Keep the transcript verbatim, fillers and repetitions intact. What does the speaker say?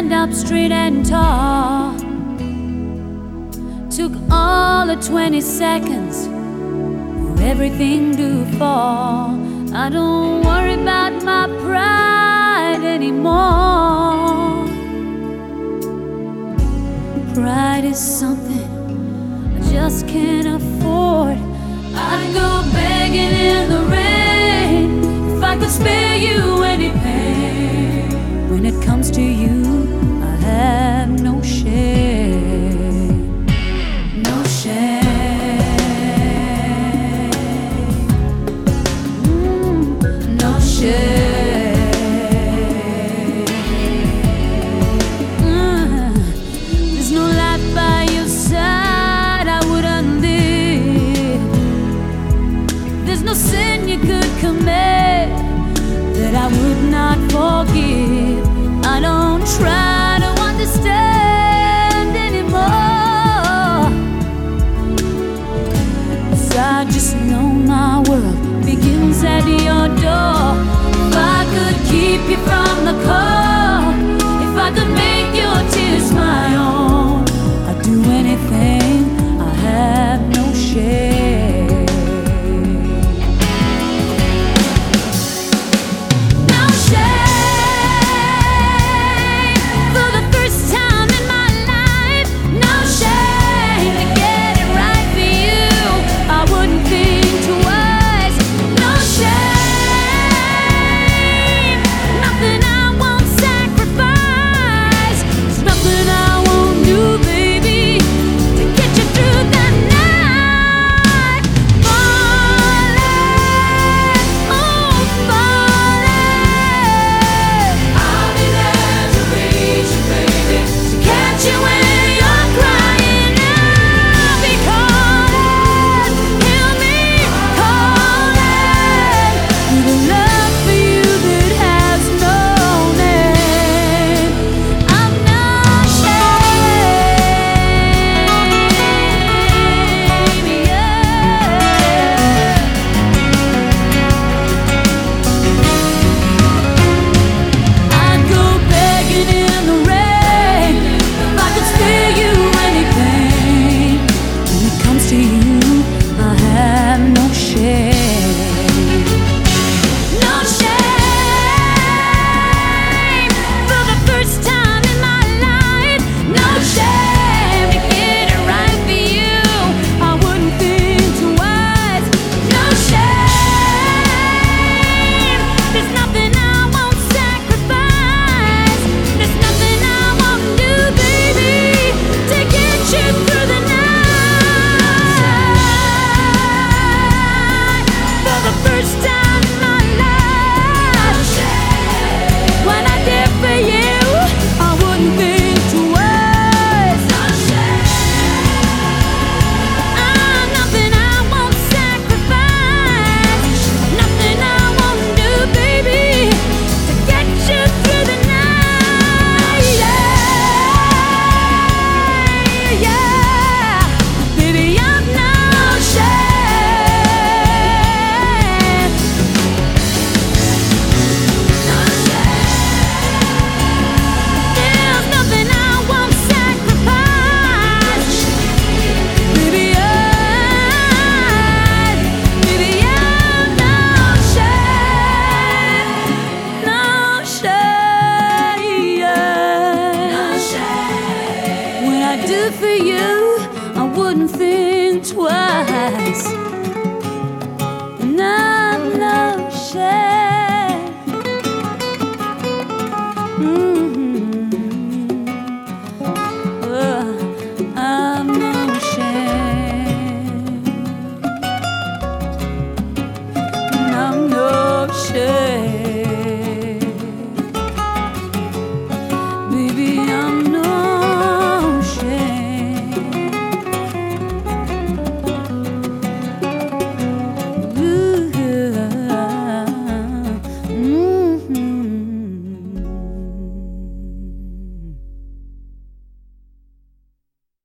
stand up straight and tall. Took all of twenty seconds for everything to fall. I don't worry about my pride anymore. Pride is something I just can't afford. I'd go begging in the rain if I could spare you any pain. When it comes to you, I have no shame, no shame, mm, no shame. Mm. There's no life by your side I wouldn't live. There's no sin you could commit that I would not forgive. I don't try to understand anymore, 'cause I just know my world begins at your door. If I could keep you from the cold, if I could make your tears my own, I'd do anything. I have no shame. Do for you, I wouldn't think twice.